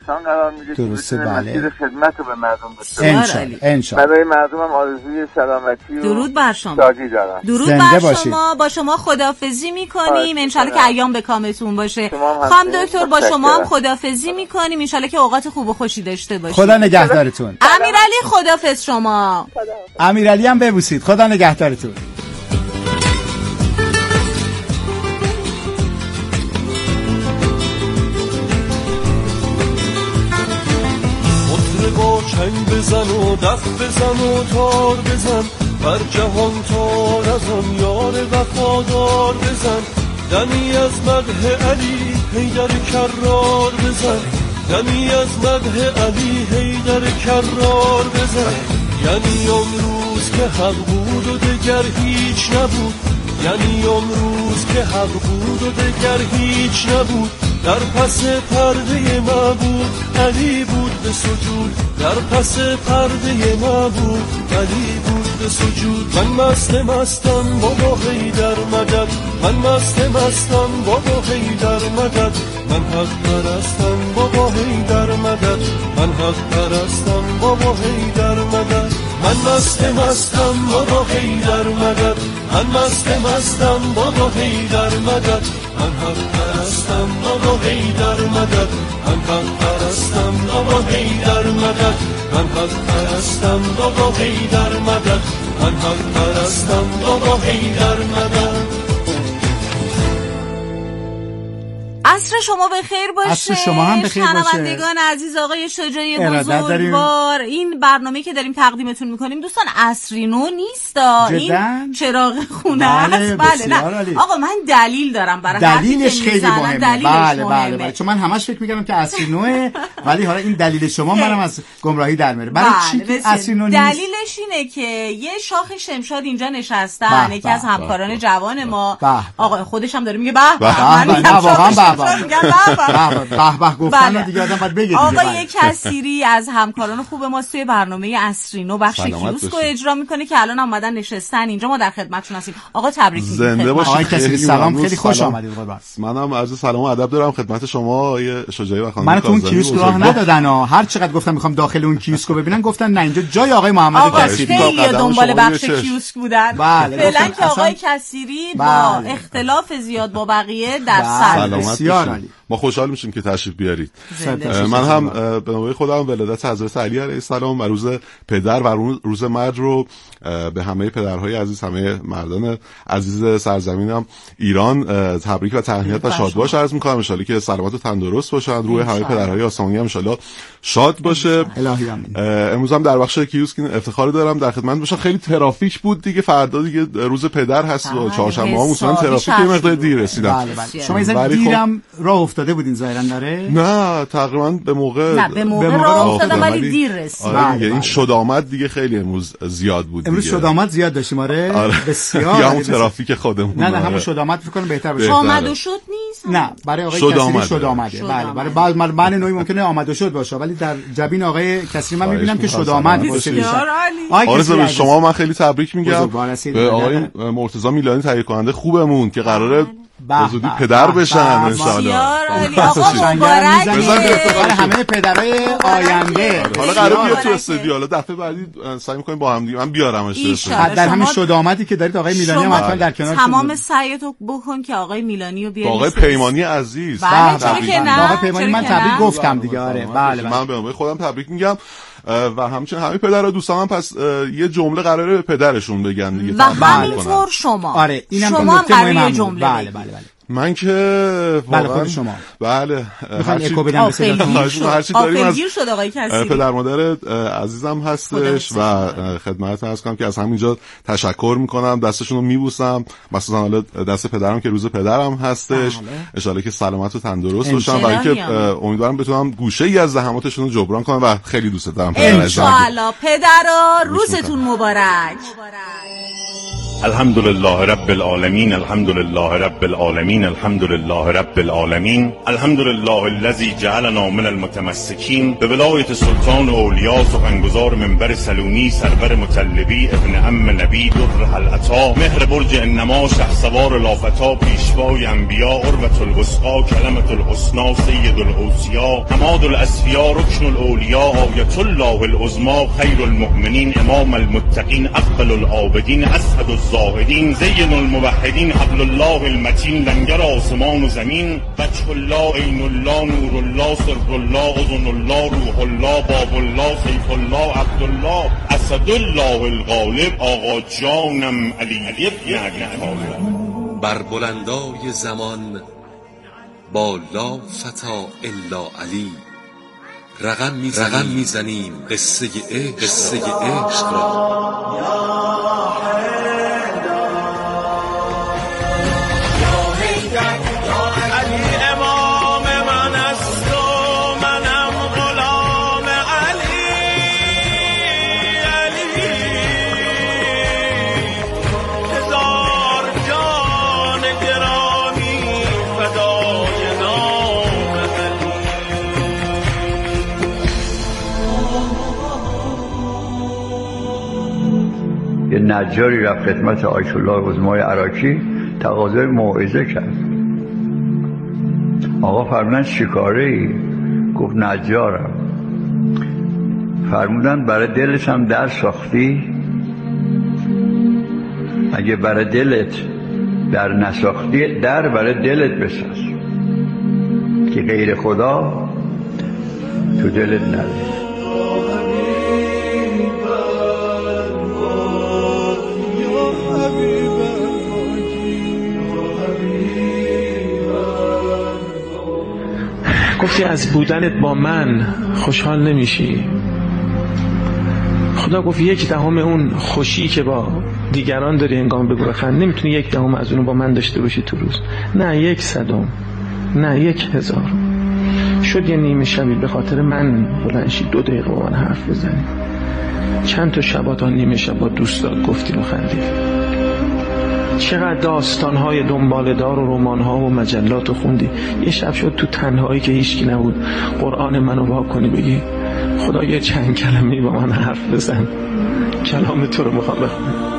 انسان قرار میده که بتونه مسیر خدمت رو به مردم بسازه. انشالله. برای مردمم آرزوی سلامتی و درود بر شما. شادی دارم. درود بر شما. با شما خداحافظی میکنیم. انشالله که ایام به کامتون باشه. خانم دکتر با شما هم خداحافظی میکنیم. انشالله که اوقات خوب و خوشی داشته باشید. خدا نگهدارتون. امیرعلی خداحافظ شما. امیرعلی هم ببوسید. خدا نگهدارتون. با چنگ بزن و دف بزن و تار بزن، بر جهان تار از آن یار وفادار بزن. دمی از مدح علی حیدر کرار بزن، دمی از مدح علی حیدر کرار بزن. یعنی امروز که حق بود و دگر هیچ نبود، یعنی امروز که حق بود و دگر هیچ نبود. در پس پرده معبود علی بود به سجود، در پس پرده معبود علی بود به سجود. من مستم بابا حیدر مدد، من مستم بابا حیدر مدد. من حق پرستم بابا حیدر مدد، من حق پرستم بابا حیدر مدد. من مستم بابا حیدر مدد، من مستم بابا حیدر مدد. من حق پرستم بابا حیدر مدد، من حق پرستم بابا حیدر مدد. من حق پرستم بابا حیدر مدد، من حق پرستم بابا حیدر مدد. عصر شما بخیر باشه. عصر شما هم بخیر باشه. شنوندگان عزیز، آقای شجاعی بزرگوار، این برنامه‌ای که داریم تقدیمتون می‌کنیم دوستان عصری نو نیست. این چراغ خونه است. بله نه آقا من دلیل دارم برای دلیلش خیلی مهمه. بله چون من همش فکر می‌کردم که عصری نوه، ولی حالا این دلیل شما منم از گمراهی در میاره. برای چی عصری نو نیست؟ دلیلش اینه که یه شاخ شمشاد اینجا نشستن، یکی از همکاران جوان ما، آقا خودش هم داره میگه به به به گفتن دیگه آدم باید بگه. آقای کثیری از همکاران خوب ما توی برنامه عصری نو بخش کیوسکو اجرا میکنه که الان اومدن نشستن اینجا، ما در خدمتتون هستیم. آقا تبریک میگیم. زنده باشید. آقای کثیری سلام، خیلی خوش آمدید قربان. منم عرض سلام و ادب دارم خدمت شما آقای شجاعی و خانم. من تو اون کیوسک راه ندادن هر چقدر گفتم میخوام داخل اون کیوسکو ببینن، گفتن نه اینجا جای آقای محمد کثیری. خیلی دنبال بخش کیوسک بودن. فعلا که آقای کثیری با اختلاف زیاد با بقیه در سر. ما خوشحال میشیم که تشریف بیارید. من هم به نوبه خودم ولادت حضرت علی علیه السلام و روز پدر و روز مرد رو به همه پدرهای عزیز، همه مردان عزیز سرزمینم ایران تبریک و تهنیت و شادباش عرض می‌کنم. ان شاءالله که سلامت و تندرست باشن، روح همه پدرهای آسمانی هم ان شاءالله شاد باشه. امروز هم در بخش کیوسک افتخار دارم در خدمت باشم. خیلی ترافیک بود دیگه، فردا دیگه روز پدر هست و چهارشنبه‌ها مثلا ترافیک یه مقدار دیر رسیدم. شما این دیرم راه افتاده بودین ظاهرا داره؟ نه تقریبا به موقع راه افتادم ولی دیر رسید. این شد آمد دیگه خیلی امروز زیاد بود. امروز شد آمد زیاد داشتیم. آره بسیار. یا همون ترافیک خودمون. نه همون شد آمد فکر کنم بهتر باشه. آمد و شد نیست. نه برای آقای کثیری شد آمده. بله برای بعض نوعی ممکنه آمد و شد باشه، ولی در جبین آقای کثیری من میبینم که شد آمد باشه. آره شما من خیلی تبریک میگم به آقای مرتضی میلانی تهیه کننده خوبمون که قراره به زودی پدر بشن ان شاء الله. آقا مبارک برای همه پدرای آینده. حالا قراره بیاد تو استودیو، حالا دفعه بعدی سعی می‌کنیم با هم دیگه من بیارمش. در همین شد آمدی که دارید آقای میلانی هم حتما در کنار تمام سعیتو بکن که آقای میلانی رو بیارید. آقای پیمانی عزیز. آقای پیمانی من تبریک گفتم دیگه. آره بله من به نوبه خودم تبریک میگم و همچنین همه پدرها دوستان هم پس یه جمله قراره به پدرشون بگن دیگه و همینطور شما. آره اینم شما هم قراره جمله بله من که بله خود شما بله میخوام اکو بدم به صداتون. هر چی داریم از شد آقای کثیری پدر مادر عزیزم هستش و خدمت عرض کنم که از همینجا تشکر میکنم، دستشون رو میبوسم، مثلا حالا دست پدرم که روز پدرم هستش، ان شاءالله که سلامت و تندرست باشن و اینکه امیدوارم بتونم گوشه ای از زحماتشون رو جبران کنم و خیلی دوست دارم. ان شاءالله پدرا روزتون مبارک. الحمد لله رب العالمين الحمد لله رب العالمين الحمد لله رب العالمين الحمد لله الذي جعلنا من المتمسكين به ولایت سلطان اولیا سخنگزار منبر سلونی سرور مطلبی ابن عم نبی در العطا مهر برج انما شهسوار لافتا پیشوای انبیا عروة الوثقی کلمة الحسنی سید الاوصیا عماد الاصفیا رکن الاولیا آیة الله العظمی خیر المؤمنین امام المتقین افضل العابدین اسعد الزاهدین زین الموحدین حبل الله المتین لنگر آسمان و زمین وجه الله عین الله نور الله سر الله اذن الله روح الله باب الله سیف الله عبدالله اسد الله الغالب آقا جانم علی ابن ابی طالب. بر بلندای زمان با لا فتا الا علی رقم میزنیم قصه عشق را. یه نجاری رفت خدمت آیت الله عظمای عراقی تقاضای موعظه کرد. آقا فرمودن چیکاره‌ای؟ گفت نجارم. فرمودن برای دلت هم در ساختی؟ اگه برای دلت در نساختی در برای دلت بساز که غیر خدا تو دلت نره. گفتی از بودنت با من خوشحال نمیشی. خدا گفت 1/10 اون خوشی که با دیگران داری انگام بگو بخند نمیتونی 1/10 از اونو با من داشته باشی تو روز. نه 1/100، نه 1000. شد یه نیمه شبی به خاطر من بلنشی 2 دقیقه با من حرف بزنی. چند تا شبا تا نیمه شب با دوستات گفتین و خندید. چقدر داستان‌های دنباله‌دار و رمان‌ها و مجلات رو خوندی. یه شب شد تو تنهایی که هیچکی نبود قرآن منو وا کنی بگی خدا یه چند کلمه‌ای با من حرف بزن، کلام تو رو میخوام بخونم.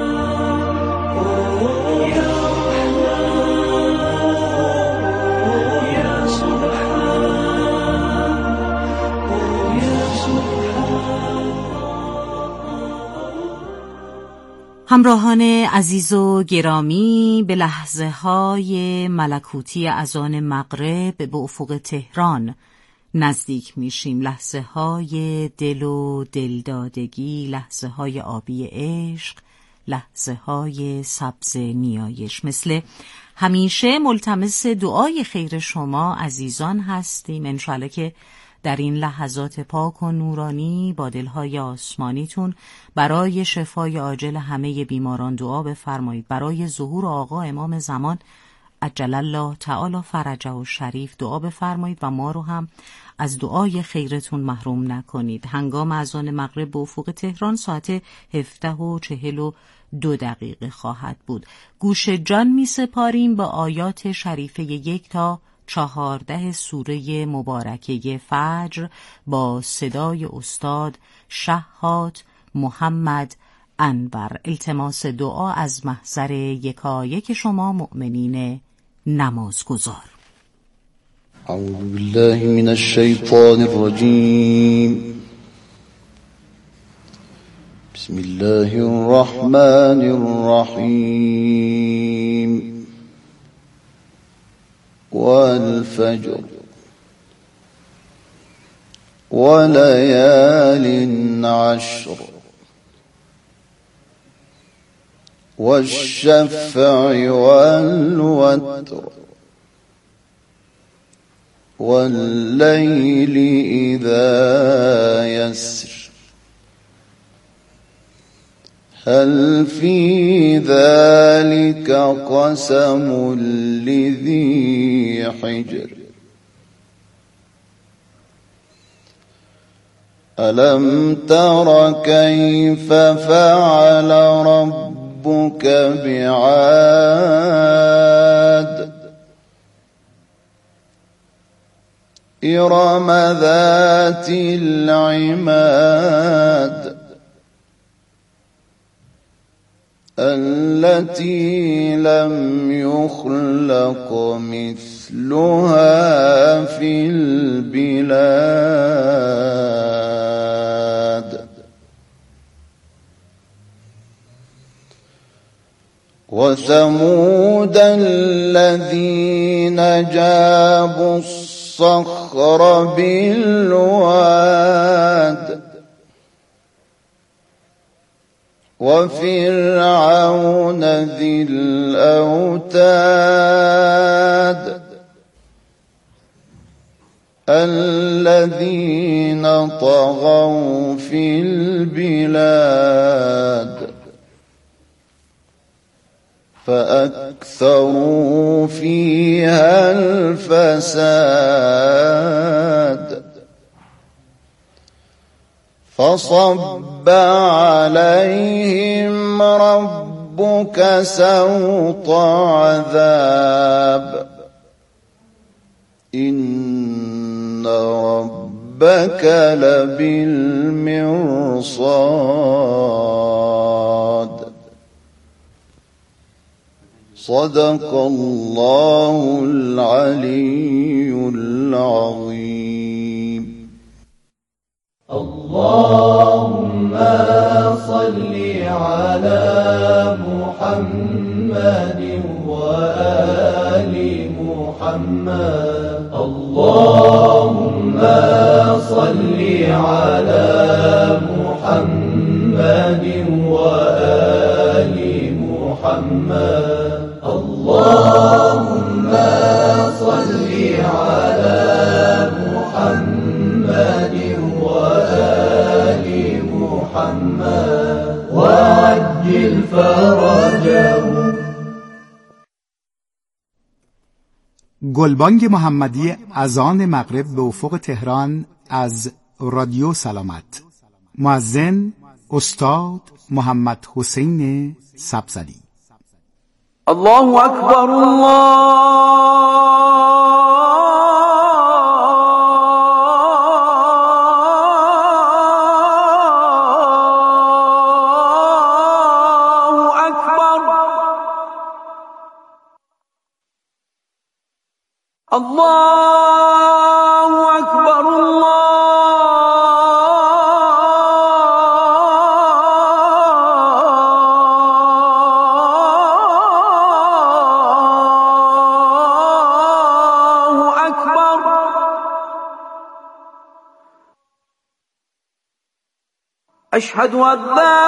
همراهان عزیز و گرامی، به لحظه های ملکوتی اذان مغرب به افق تهران نزدیک میشیم. لحظه های دل و دلدادگی، لحظه های آبی عشق، لحظه های سبز نیایش. مثل همیشه ملتمس دعای خیر شما عزیزان هستیم. انشالله که در این لحظات پاک و نورانی با دلهای آسمانیتون برای شفای عاجل همه بیماران دعا بفرمایید. برای ظهور آقا امام زمان عجل الله تعالی فرجه و شریف دعا بفرمایید و ما رو هم از دعای خیرتون محروم نکنید. هنگام اذان مغرب به افق تهران ساعت 17:42 خواهد بود. گوش جان می سپاریم به آیات شریفه 1 تا 14 سوره مبارکه فجر با صدای استاد شهات محمد انور. التماس دعا از محضر یکایک شما مؤمنین نمازگزار. اعوذ بالله من الشیطان الرجیم. بسم الله الرحمن الرحیم. والفجر وليال عشر والشفع والوتر والليل إذا يسر هل في ذلك قسم لذي حجر ألم تر كيف فعل ربك ربك بعاد إرم ذات العماد التي لم يخلق مثلها في البلاد وثمود الذين جابوا الصخر بالواد وفرعون ذي الأوتاد الذين طغوا في البلاد فأكثروا فيها الفساد فصب عليهم ربك سوط عذاب إن ربك لبالمرصاد صدق الله العلي العظيم. اللهم صل على محمد وآل محمد. اللهم صل على محمد وآل محمد. اللهم صل على محمد وآل محمد وعجل فرجه. گلبانگ محمدی اذان مغرب به افق تهران از رادیو سلامت. مؤذن استاد محمد حسین سبزلی. الله اکبر الله اکبر. الله اکبر الله اکبر. اشهد ان لا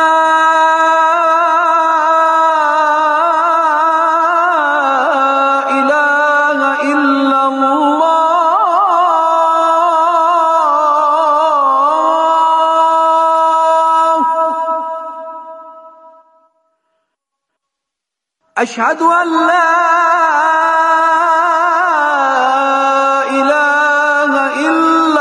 أشهد أن لا إله إلا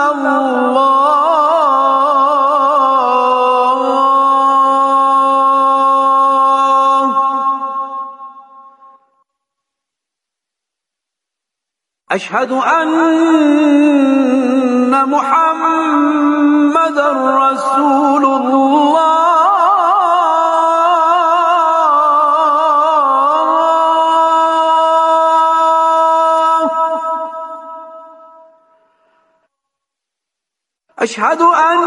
الله. أشهد أن محمد رسول الله. أشهد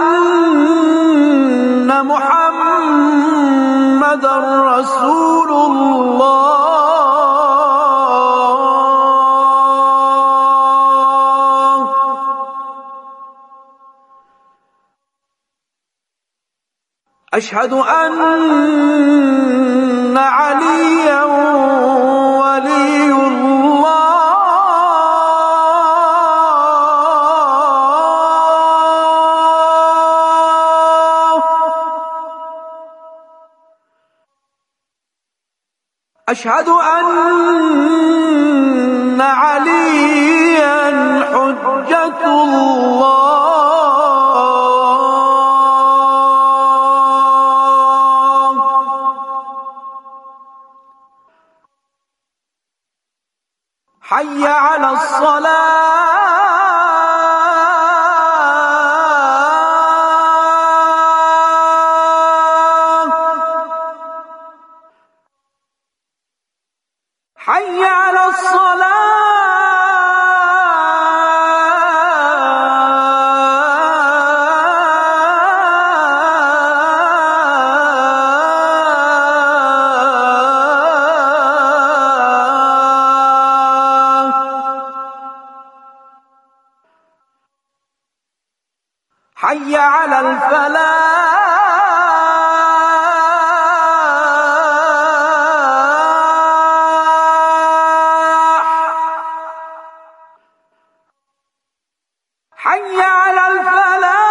أن محمد رسول الله. أشهد أن عليا ولي الله. أشهد أن عليا حجة الله. حي على الفلاح حي على الفلاح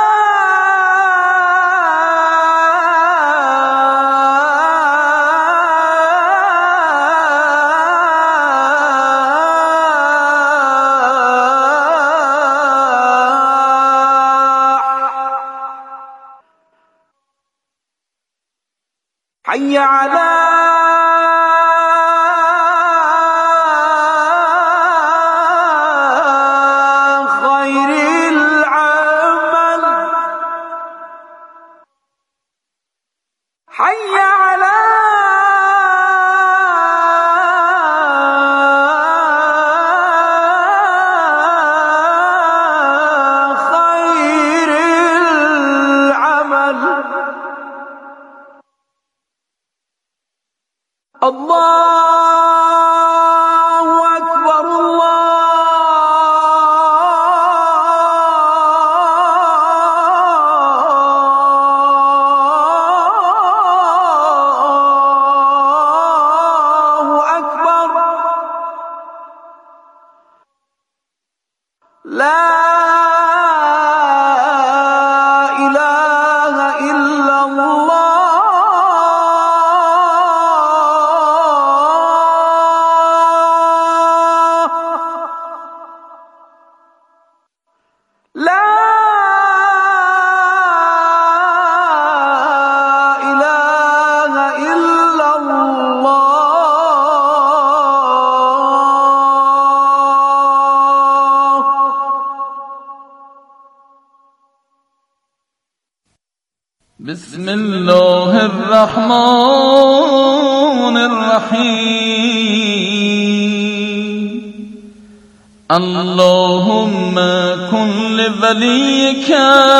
حي على خير العمل حي على خير العمل الله أكبر الله أكبر لا إله إلا الله لا إله إلا الله بسم الله الرحمن الرحيم اللهم كن لوليك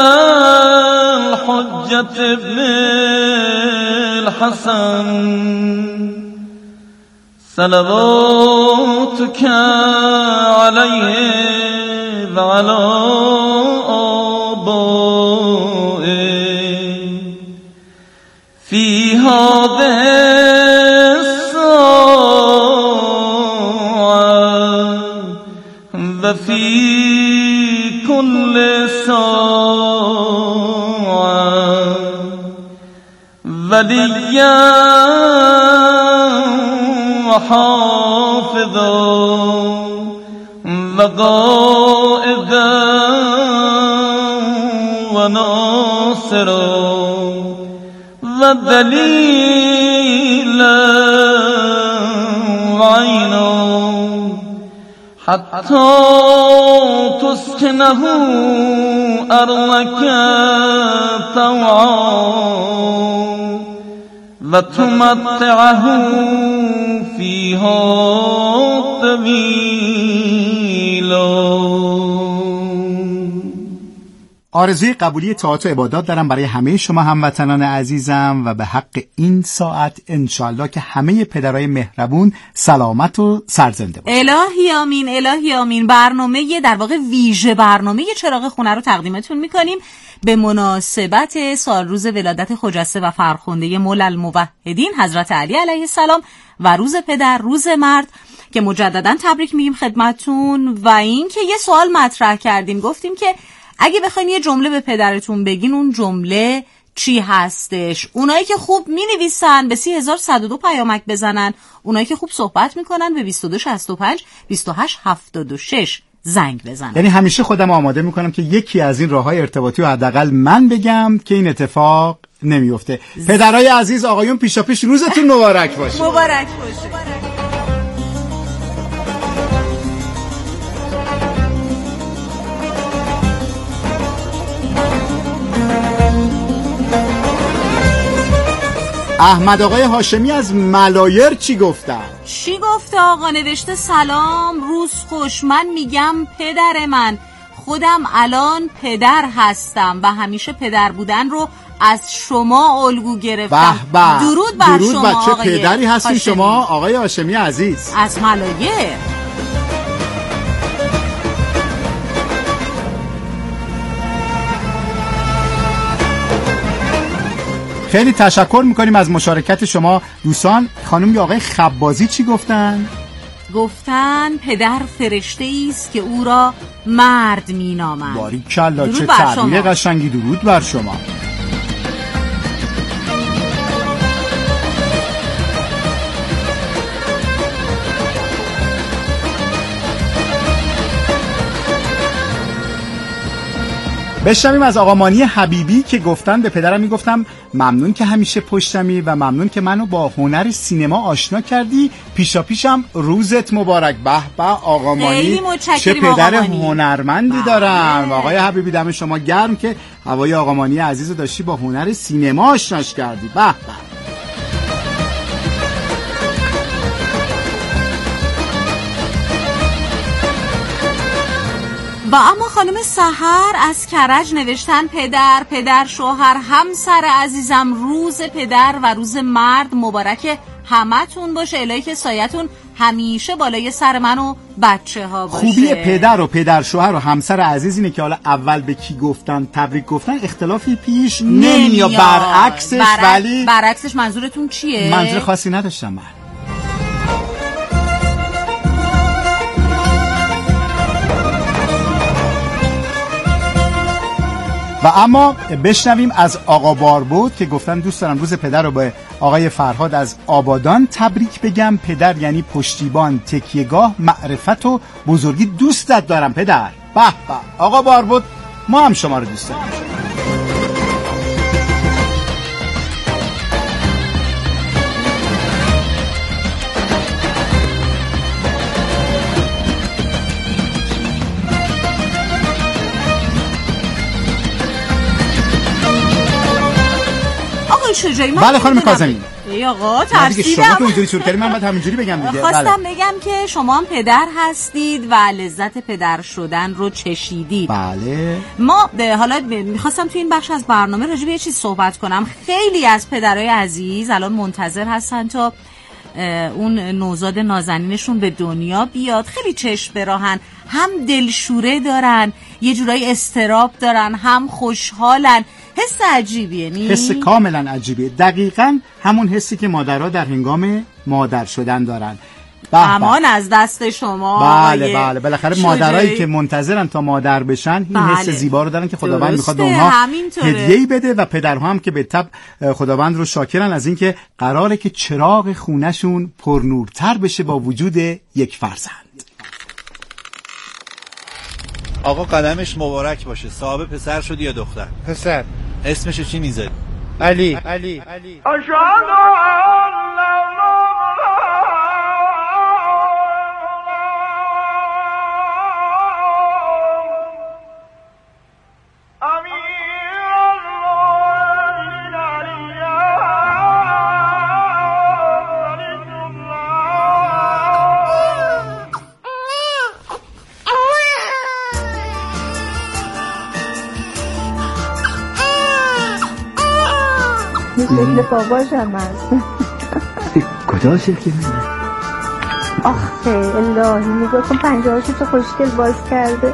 الحجة ابن الحسن صلواتك عليه وعلى آبائه في هذه الساعة وفي كل ساعة وليا وحافظا وقائدا وناصرا ودليلا وعينا حتى تسكنه أرضك طوعا وتمتعه فيها طويلا. آرزوی قبولی طاعات و عبادات دارم برای همه شما هموطنان عزیزم و به حق این ساعت انشالله که همه پدرای مهربون سلامت و سرزنده باشن. الهی آمین، الهی آمین. برنامه در واقع ویژه برنامه چراغ خونه رو تقدیمتون میکنیم به مناسبت سال روز ولادت خجسته و فرخنده مولا الموحدین حضرت علی علیه السلام و روز پدر، روز مرد، که مجددا تبریک میگیم خدمتون. و این که یه سوال مطرح کردیم، گفتیم که اگه بخواین یه جمله به پدرتون بگین اون جمله چی هستش؟ اونایی که خوب مینویسن به 30102 پیامک بزنن، اونایی که خوب صحبت میکنن به 2265 2876 زنگ بزنن. یعنی همیشه خودم آماده میکنم که یکی از این راههای ارتباطی رو حداقل من بگم که این اتفاق نمیفته. پدرای عزیز، آقایون، پیشاپیش روزتون مبارک باشه. مبارک باشه. احمد آقای هاشمی از ملایر چی گفتن؟ چی گفته آقا؟ نوشته سلام، روز خوش. من میگم پدر من، خودم الان پدر هستم و همیشه پدر بودن رو از شما الگو گرفتم. درود بر شما چه آقای پدری هستین هاشمی. شما آقای هاشمی عزیز از ملایر. خیلی تشکر میکنیم از مشارکت شما دوستان. خانم یا آقای خبازی چی گفتن؟ گفتن پدر فرشته‌ای است که او را مرد مینامند. باریکلا، چه تعبیر قشنگی. درود بر شما. بشنویم از آقا مانی حبیبی که گفتن به پدرم میگفتم ممنون که همیشه پشتمی و ممنون که منو با هنر سینما آشنا کردی، پیشا پیشم روزت مبارک. به به آقا مانی، چه پدر هنرمندی دارن. آقای حبیبی دم شما گرم که هوای آقا مانی عزیز داشتی با هنر سینما آشناش کردی. به به. و اما خانم سحر از کرج نوشتن پدر شوهر همسر عزیزم، روز پدر و روز مرد مبارک همتون باشه، الهی که سایتون همیشه بالای سر من و بچه ها باشه. خوبی پدر و پدر شوهر و همسر عزیز اینه که حالا اول به کی گفتن تبریک گفتن اختلافی پیش نمیاد. برعکسش ولی برعکسش منظورتون چیه؟ منظور خاصی نداشتم من. و اما بشنویم از آقا باربود که گفتن دوست دارم روز پدر رو به آقای فرهاد از آبادان تبریک بگم. پدر یعنی پشتیبان، تکیهگاه، معرفت و بزرگی. دوستت دارم پدر. به به آقا باربود، ما هم شما رو دوست داریم. بله خانم کاظمی. آقا ترسیدم شما که اونجوری شروع کردید من باید همینجوری بگم دیگه. خواستم بگم که شما هم پدر هستید و لذت پدر شدن رو چشیدید. بله. ما حالا میخواستم تو این بخش از برنامه راجع به یه چیز صحبت کنم. خیلی از پدرای عزیز الان منتظر هستن تا اون نوزاد نازنینشون به دنیا بیاد. خیلی چشم به راهن، هم دلشوره دارن، یه جورایی استراب دارن، هم خوشحالن. حس عجیبیه نی؟ حس کاملا عجیبیه. دقیقاً همون حسی که مادرها در هنگام مادر شدن دارن. امان از دست شما. بله بله، بالاخره مادرایی که منتظرن تا مادر بشن این حس زیبا رو دارن که خداوند میخواد به اونها هدیه‌ای بده و پدرها هم که به تبع خداوند رو شاکرن از اینکه قراره که چراغ خونه‌شون پرنورتر بشه با وجود یک فرزند. آقا قدمش مبارک باشه. صاحب پسر شدی یا دختر؟ پسر. اسمشو چی میذاری؟ علی. شکل باباشم هست. کجا شکل منه؟ آخه الهی نگاه کن پنجهاشو تو خوشگل باز کرده.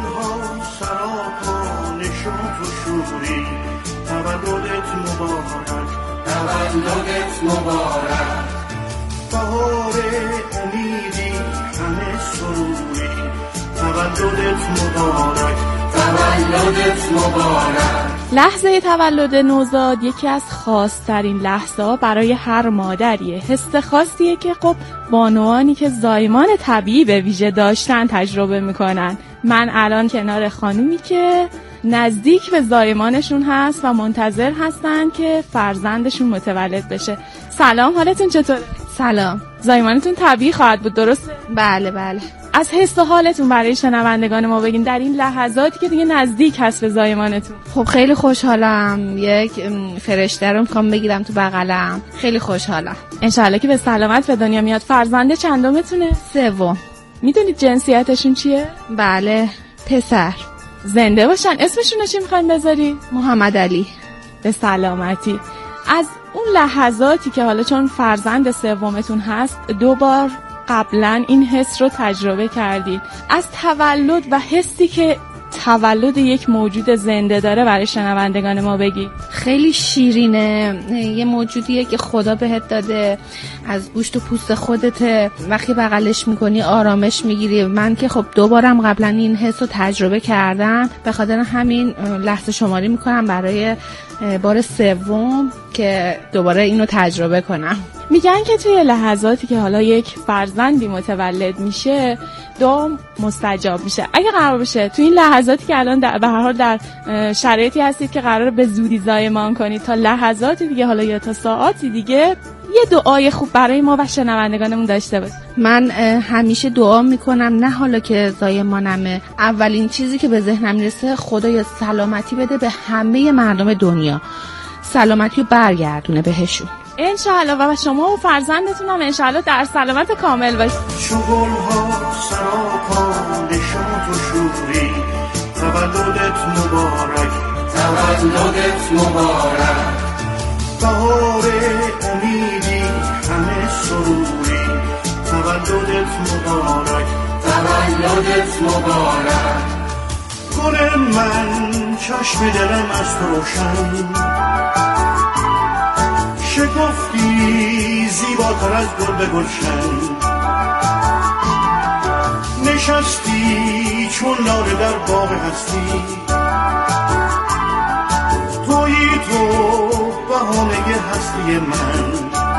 تولدت مبارک بهار امیدی همه سروری تولدت مبارک تولدت مبارک. لحظه تولد نوزاد یکی از خاص‌ترین لحظه‌ها برای هر مادریه. حس خاصیه که خب بانوانی که زایمان طبیعی به ویژه داشتن تجربه میکنن. من الان کنار خانومی که نزدیک به زایمانشون هست و منتظر هستن که فرزندشون متولد بشه. سلام، حالتون چطوره؟ سلام. زایمانتون طبیعی خواهد بود درسته؟ بله بله. از حس و حالتون برای شنوندگان ما بگین در این لحظاتی که دیگه نزدیک هست به زایمانتون. خب خیلی خوشحالم. یک فرشته رو میخوام بگیرم تو بغلم. خیلی خوشحالم. انشالله که به سلامت به دنیا میاد. فرزند چندمتونه؟ سوم. میدونید جنسیتشون چیه؟ بله، پسر. زنده باشن. اسمشون رو چی میخواین بذاری؟ محمد علی. به سلامتی. از اون لحظاتی که حالا چون فرزند سومتون هست 2 بار قبلا این حس رو تجربه کردید، از تولد و حسی که تولد یک موجود زنده داره برای شنوندگان ما بگی؟ خیلی شیرینه، یه موجودیه که خدا بهت داده، از گوشت و پوست خودته، وقتی بغلش میکنی آرامش میگیری. من که خب 2 بارم قبلا این حس رو تجربه کردم، به خاطر همین لحظه شماری میکنم برای بار 3 که دوباره اینو تجربه کنم. میگن که توی لحظاتی که حالا یک فرزندی متولد میشه دعا مستجاب میشه. اگه قرار بشه توی این لحظاتی که الان به هر حال در شرایطی هستید که قراره به زودی زایمان کنید تا لحظاتی دیگه حالا یا تا ساعاتی دیگه، یه دعای خوب برای ما و شنوندگانمون داشته باش. من همیشه دعا میکنم، نه حالا که زایمانمه، اولین چیزی که به ذهنم میرسه خدایا سلامتی بده به همه مردم دنیا، سلامتی رو برگردونه بهشون انشاءالله، و شما و فرزندتون هم انشاءالله در سلامت کامل باشید. شغل‌ها سراپا نشاط و شوری، تولدت مبارک، تولدت مبارک، بهار امیدی همه سروری، تولدت مبارک، تولدت مبارک، گل من چشم دلم از تو روشن، شکفتی زیباتر از گل به گلشن، نشستی چون لاله در باغ هستی، تویی تو بهانه هستی من،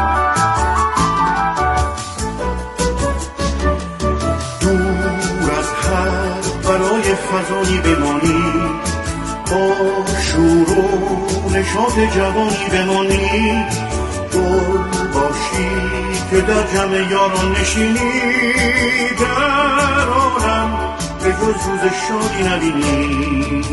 دور از هر برای فضایی بمانی، با شور و نشاط جوانی بمانی، گل باشی که در جمع یاران نشینی، در عالم به جز روز شادی نبینی.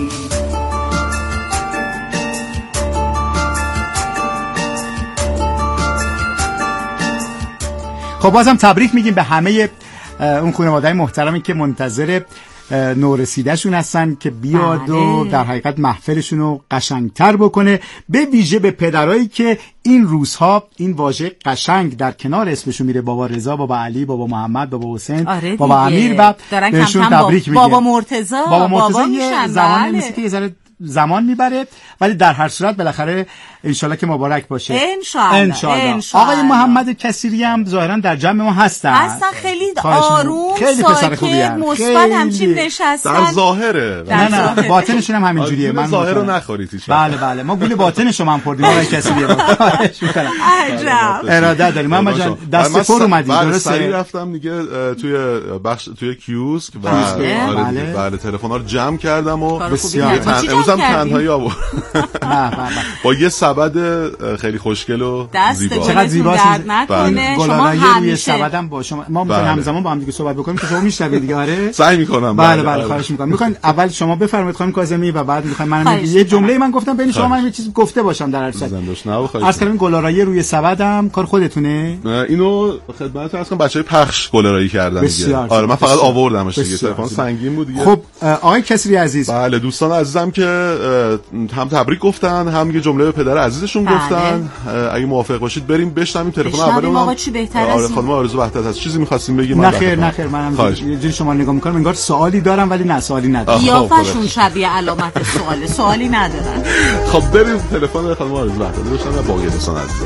خب بازم تبریک میگیم به همه اون خانواده‌های محترمی که منتظر نورسیدهشون هستن که بیاد و در حقیقت محفلشون رو قشنگتر بکنه، به ویژه به پدرایی که این روزها این واژه قشنگ در کنار اسمشون میره، بابا رضا، بابا علی، بابا محمد، بابا حسین، بابا امیر، و بهشون تبریک میگیم. بابا مرتضی یه زمانی مثل که یه ذره زمان میبره، ولی در هر صورت بالاخره انشالله که مبارک باشه. انشالله. آقای محمد کثیری هم ظاهرا در جمع ما هستن خیلی آروم، خیلی پسر خوبی ان، مثبت همچین نشستن. در ظاهره، نه باطنشون هم همینجوریه. من ظاهر رو نخورید هیچ. بله ما گول باطنشو هم خوردیم آقای کثیری. عجب اراده داریم. محمد جان دست پر اومدید درسته؟ سری رفتم دیگه توی کیوسک و بله تلفن‌ها رو جمع کردم و بسیار امروز هم تنهایی آورد با یه سبد خیلی خوشگل و زیبا. چقدر زیباست. گلالایی روی سبدم با شما ما می‌تونیم همزمان با هم دیگه صحبت بکنیم که شما میشنوید دیگه. آره سعی می‌کنم. بله خواهش می‌کنم. می‌خواید اول شما بفرمایید خانم کاظمی و بعد می‌خوایم من یه جمله من گفتم بین شما من یه چیز گفته باشم در هر صورت. عرض کنم گلالایی روی سبدم کار خودتونه؟ اینو خدمت عرض کنم بچه‌های پخش گلالایی کردن دیگه. آره من فقط آوردمش دیگه، تلفن سنگین بود دیگه. خب آقای کثیری عزیز، بله دوستان عزیزم که هم تبریک گفتن، هم یه جمله به پدر عزیزشون گفتن. اگه موافق باشید بریم بشنویم تلفن اولمون. آقا چی بهتر از این؟ خانم آرزو وحدت هست. چیزی می‌خواستیم بگیم؟ نه خیر منم یه جوری شما نگاه می‌کنم انگار سوالی دارم ولی نه سوالی ندارم. قیافه‌شون شبیه علامت سوالی ندارن. خب بریم تلفن خانم آرزو وحدت بشنویم و باقی دوستان عزیز.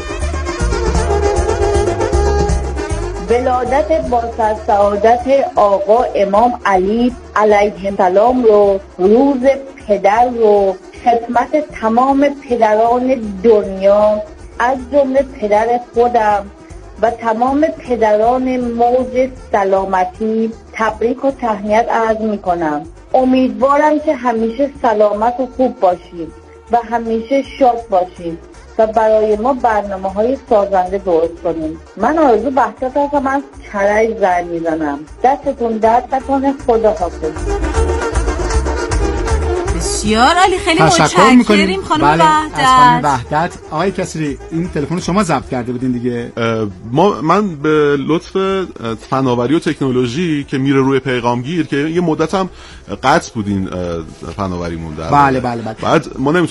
ولادت با سعادت آقا امام علی علیه السلام رو، روز پدر رو، خدمت تمام پدران دنیا از جمله پدر خودم و تمام پدران موج سلامتی تبریک و تهنیت عرض می کنم. امیدوارم که همیشه سلامت و خوب باشید و همیشه شاد باشید و برای ما برنامه‌های سازنده درست کنیم. من آرزو وحدت هستم، از کرج زنگ میزنم. دستتون درد نکنه. خداحافظ. بسیار عالی، خیلی متشکریم خانم وحدت. از خانم وحدت. آقای کثیری این تلفن شما ضبط کرده بودین دیگه؟ من به لطف فناوری و تکنولوژی که میره روی پیغامگیر که یه مدت هم قطع بودین فناوریمون. بله. بعد ما